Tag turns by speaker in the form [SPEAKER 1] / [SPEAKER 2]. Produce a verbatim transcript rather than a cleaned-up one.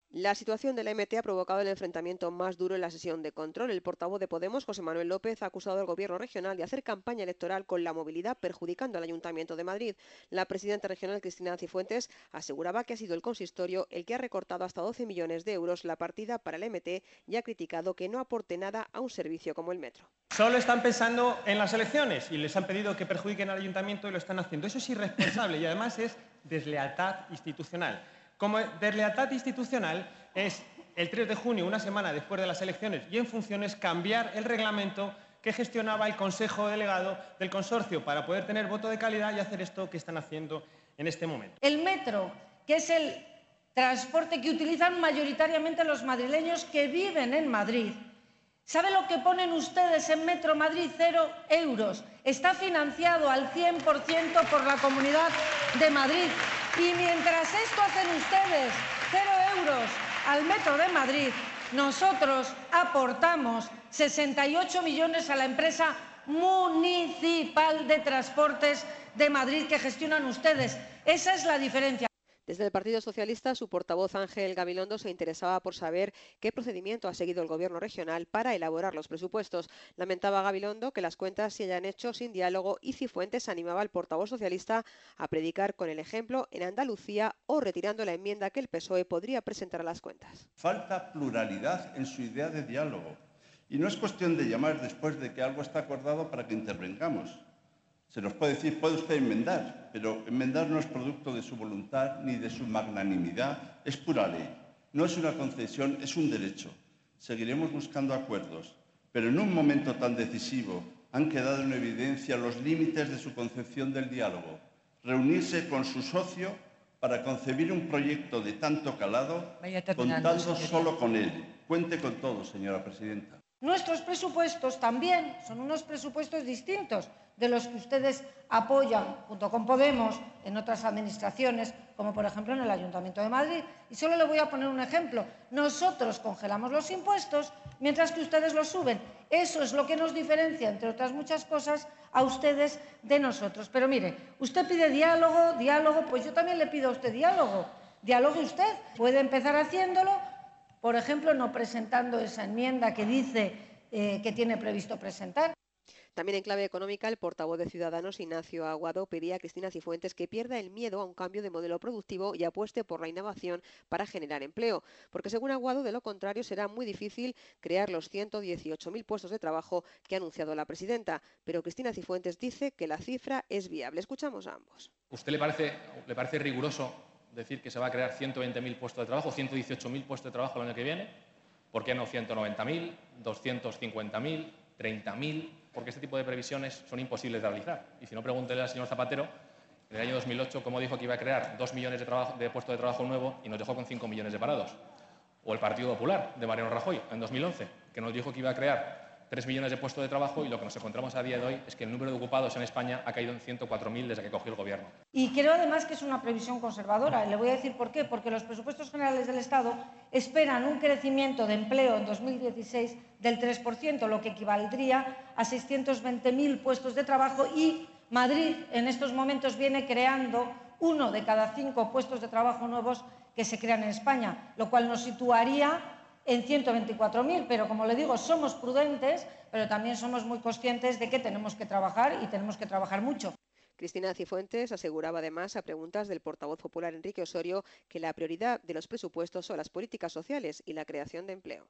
[SPEAKER 1] La situación de la M T ha provocado el enfrentamiento más duro en la sesión de control. El portavoz de Podemos, José Manuel López, ha acusado al gobierno regional de hacer campaña electoral con la movilidad, perjudicando al Ayuntamiento de Madrid. La presidenta regional, Cristina Cifuentes, aseguraba que ha sido el consistorio el que ha recortado hasta doce millones de euros la partida para el M T y ha criticado que no aporte nada a un servicio como el metro.
[SPEAKER 2] Solo están pensando en las elecciones y les han pedido que perjudiquen al ayuntamiento y lo están haciendo. Eso es irresponsable y además es deslealtad institucional. Como deslealtad institucional es el tres de junio, una semana después de las elecciones y en funciones, cambiar el reglamento que gestionaba el Consejo Delegado del Consorcio para poder tener voto de calidad y hacer esto que están haciendo en este momento.
[SPEAKER 3] El metro, que es el transporte que utilizan mayoritariamente los madrileños que viven en Madrid. ¿Sabe lo que ponen ustedes en Metro Madrid? Cero euros. Está financiado al cien por ciento por la Comunidad de Madrid. Y mientras esto hacen ustedes, cero euros al Metro de Madrid, nosotros aportamos sesenta y ocho millones a la empresa municipal de transportes de Madrid que gestionan ustedes. Esa es la diferencia.
[SPEAKER 1] Desde el Partido Socialista, su portavoz Ángel Gabilondo se interesaba por saber qué procedimiento ha seguido el Gobierno regional para elaborar los presupuestos. Lamentaba Gabilondo que las cuentas se hayan hecho sin diálogo y Cifuentes animaba al portavoz socialista a predicar con el ejemplo en Andalucía o retirando la enmienda que el P S O E podría presentar a las cuentas.
[SPEAKER 4] Falta pluralidad en su idea de diálogo. Y no es cuestión de llamar después de que algo está acordado para que intervengamos. Se nos puede decir, puede usted enmendar, pero enmendar no es producto de su voluntad ni de su magnanimidad, es pura ley. No es una concesión, es un derecho. Seguiremos buscando acuerdos, pero en un momento tan decisivo han quedado en evidencia los límites de su concepción del diálogo. Reunirse con su socio para concebir un proyecto de tanto calado, contando solo con él. Cuente con todo, señora presidenta.
[SPEAKER 3] Nuestros presupuestos también son unos presupuestos distintos de los que ustedes apoyan junto con Podemos en otras administraciones, como por ejemplo en el Ayuntamiento de Madrid. Y solo le voy a poner un ejemplo. Nosotros congelamos los impuestos mientras que ustedes los suben. Eso es lo que nos diferencia, entre otras muchas cosas, a ustedes de nosotros. Pero mire, usted pide diálogo, diálogo, pues yo también le pido a usted diálogo. Dialogue usted, puede empezar haciéndolo. Por ejemplo, no presentando esa enmienda que dice eh, que tiene previsto presentar.
[SPEAKER 1] También en clave económica, el portavoz de Ciudadanos, Ignacio Aguado, pedía a Cristina Cifuentes que pierda el miedo a un cambio de modelo productivo y apueste por la innovación para generar empleo, porque según Aguado, de lo contrario, será muy difícil crear los ciento dieciocho mil puestos de trabajo que ha anunciado la presidenta. Pero Cristina Cifuentes dice que la cifra es viable. Escuchamos a ambos.
[SPEAKER 5] ¿Usted le parece, le parece riguroso decir que se va a crear ciento veinte mil puestos de trabajo, ciento dieciocho mil puestos de trabajo el año que viene? ¿Por qué no ciento noventa mil, doscientos cincuenta mil, treinta mil? Porque este tipo de previsiones son imposibles de realizar. Y si no, pregúntele al señor Zapatero, en el año dos mil ocho, cómo dijo que iba a crear dos millones de, trabajo, de puestos de trabajo nuevos y nos dejó con cinco millones de parados. O el Partido Popular de Mariano Rajoy, en dos mil once, que nos dijo que iba a crear tres millones de puestos de trabajo y lo que nos encontramos a día de hoy es que el número de ocupados en España ha caído en ciento cuatro mil desde que cogió el gobierno.
[SPEAKER 3] Y creo además que es una previsión conservadora. Le voy a decir por qué. Porque los presupuestos generales del Estado esperan un crecimiento de empleo en dos mil dieciséis del tres por ciento, lo que equivaldría a seiscientos veinte mil puestos de trabajo y Madrid en estos momentos viene creando uno de cada cinco puestos de trabajo nuevos que se crean en España, lo cual nos situaría en ciento veinticuatro mil, pero como le digo, somos prudentes, pero también somos muy conscientes de que tenemos que trabajar y tenemos que trabajar mucho.
[SPEAKER 1] Cristina Cifuentes aseguraba además a preguntas del portavoz popular Enrique Osorio que la prioridad de los presupuestos son las políticas sociales y la creación de empleo.